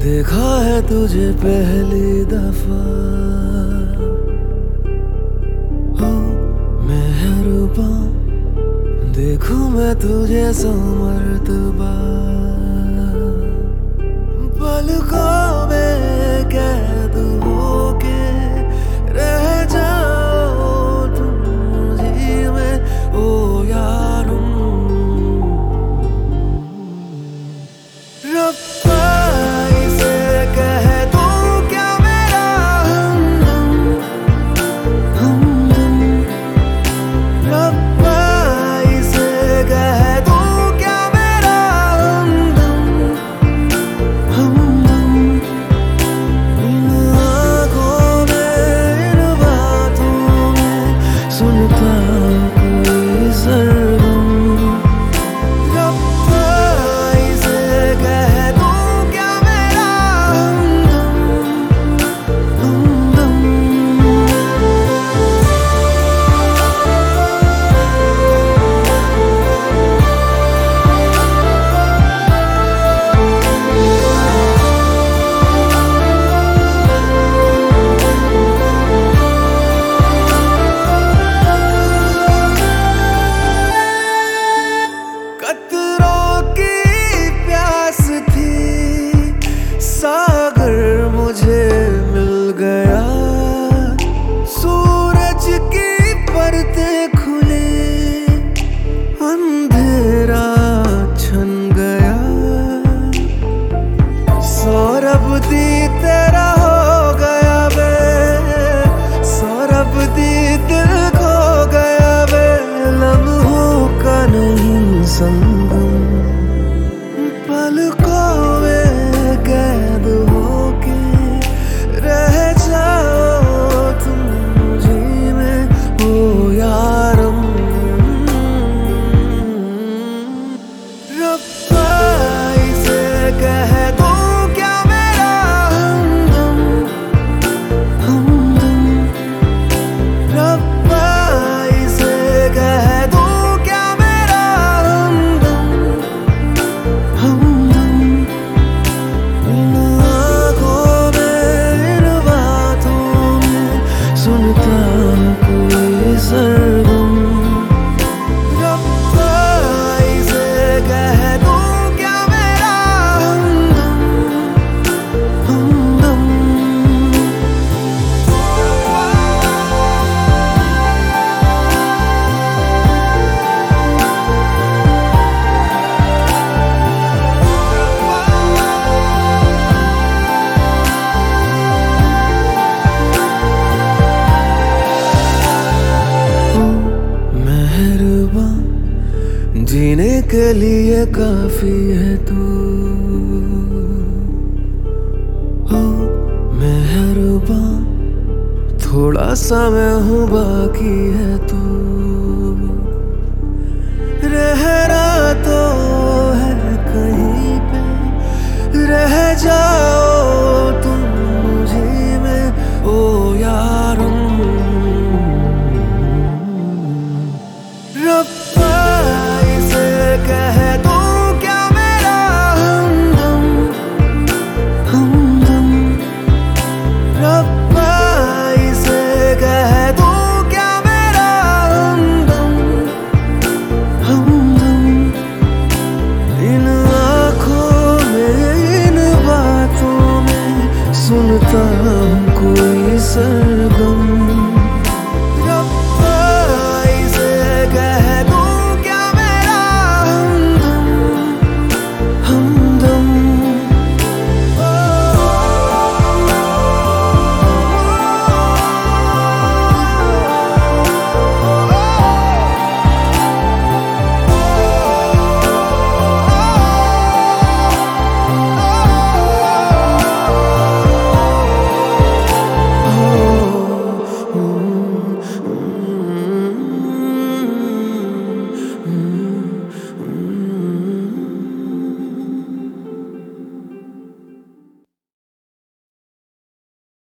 देखा है तुझे पहली दफा, हो मेहरबान, देखूं मैं तुझे सौ मर्तबा, पलकों में कैद होके रह जाओ तुम मुझी में, ओ यारो रब्बा इसे कह दूं क्या मेरा हमदम, रब्बा इसे कह दूं क्या मेरा हमदम, इन आँखों में इन बातों में सुनता कोई सरगम, रब्बा इसे कह दूं क्या मेरा हमदम। कतरों की प्यास थी, सागर मुझे मिल गया, सूरज की परतें खुली, अंधेरा छन गया, सौरभ दी तेरा हो गया वे, सौरभ दी दिल खो गया वे, लम्हों का नहीं संगम, पलकों में कैद होके रह जाओ तुम मुझी में, ओ यारम रब्बा इसे कह दूं क्या मेरा हमदम, रब्बा इसे कह दूं क्या मेरा हमदम, इन आँखों में इन बातों में सुनता कोई सरगम, रब्बा इसे कह दूं क्या मेरा हमदम। मेहरबान, जीने के लिए काफी है तू, हो मेहरबान, थोड़ा सा मैं हूँ बाकी है तू।